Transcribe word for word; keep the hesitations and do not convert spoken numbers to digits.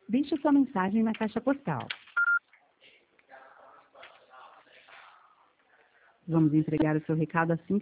Deixe sua mensagem na caixa postal. Vamos entregar o seu recado assim